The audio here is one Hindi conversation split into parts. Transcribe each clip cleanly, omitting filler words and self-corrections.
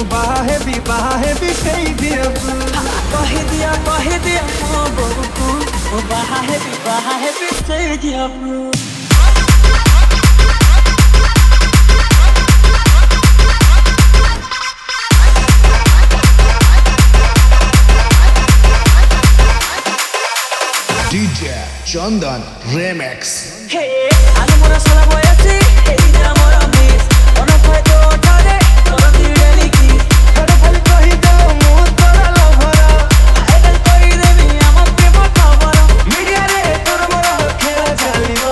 बाहे भी कही दिया कह दिया ओ बहू ओ बाहे भी कह दिया DJ Chandan Remix. Hey, ano mo na sa laboyasi, hey na mo na miss. Ono fue to tare, toro tireli kiss. हर फल कही दो मुँह तोरा लभरा Idol koi debi amo premo khabara. मीडिया रे तोर मोरा खेला चलिबा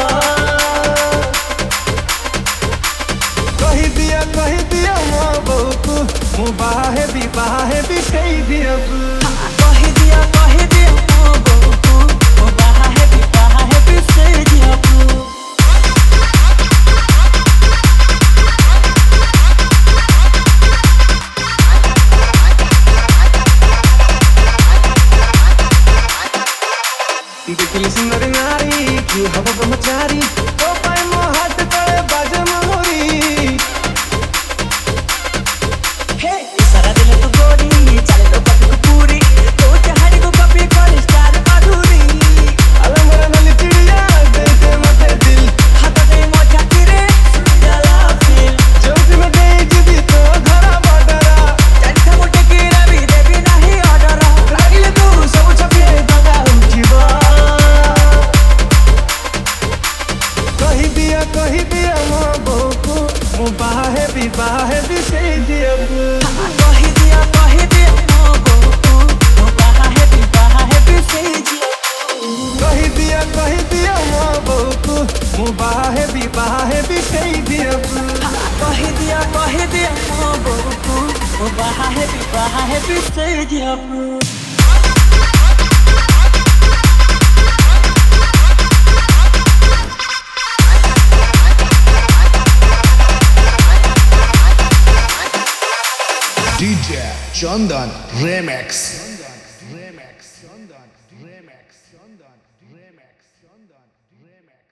कही दिया माँ बहू को मुँह बाहे भी कही दिया कह दिया ओ बहू ओ बाहे भी कह दिया देखली सुंदर नारी की हवा ब्रह्मचारी तो पाए मोहट तले बाजे मोरी Hey, सारा दिन तू गोरी चले तो पति को पूरी तो चाहने को कभी कॉलेज स्टार माधुरी अला मोरा नली चिड़िया दे दे मते दिल हाथ दे मोचा तेरे सुंदला फील चौक में दे जिदी तो धरा बडरा चंदा मोटे की रवि देवी नहीं ऑर्डर रागिले तू सब छपे दगा उठीबा कही दिया माँ बहू को मुँह बाहे भी कही दिया कह दिया ओ बहू ओ बाहे भी कह दिया कही दिया माँ बहू को मुँह बाहे भी कही दिया कह दिया ओ बहू ओ बाहे भी कह दिया DJ Chandan Remix. Remix.